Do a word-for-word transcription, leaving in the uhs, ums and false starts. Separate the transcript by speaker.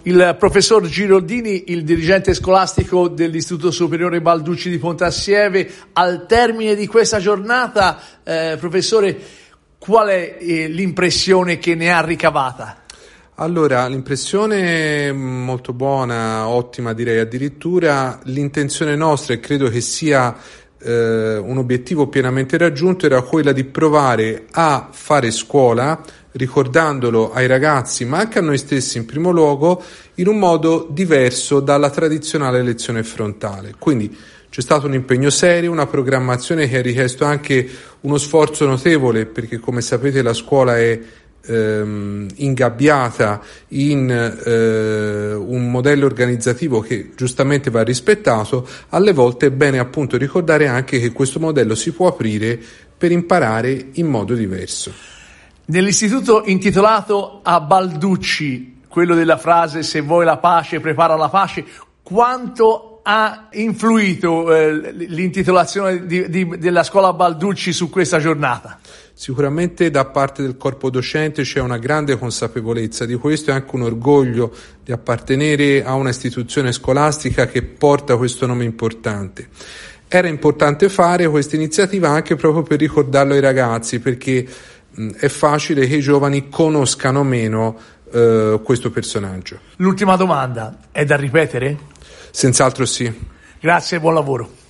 Speaker 1: Il professor Giraldini, il dirigente scolastico dell'Istituto Superiore Balducci di Pontassieve, al termine di questa giornata, eh, professore, qual è eh, l'impressione che ne ha ricavata?
Speaker 2: Allora, l'impressione è molto buona, ottima direi addirittura. L'intenzione nostra, e credo che sia eh, un obiettivo pienamente raggiunto, era quella di provare a fare scuola, ricordandolo ai ragazzi ma anche a noi stessi in primo luogo, in un modo diverso dalla tradizionale lezione frontale. Quindi c'è stato un impegno serio, una programmazione che ha richiesto anche uno sforzo notevole, perché come sapete la scuola è ehm, ingabbiata in eh, un modello organizzativo che giustamente va rispettato. Alle volte è bene appunto ricordare anche che questo modello si può aprire per imparare in modo diverso.
Speaker 1: Nell'istituto intitolato a Balducci, quello della frase "se vuoi la pace, prepara la pace", quanto ha influito eh, l'intitolazione di, di, della scuola Balducci su questa giornata?
Speaker 2: Sicuramente da parte del corpo docente c'è una grande consapevolezza di questo e anche un orgoglio di appartenere a una istituzione scolastica che porta questo nome importante. Era importante fare questa iniziativa anche proprio per ricordarlo ai ragazzi, perché è facile che i giovani conoscano meno eh, questo personaggio.
Speaker 1: L'ultima domanda, è da ripetere?
Speaker 2: Senz'altro sì.
Speaker 1: Grazie e buon lavoro.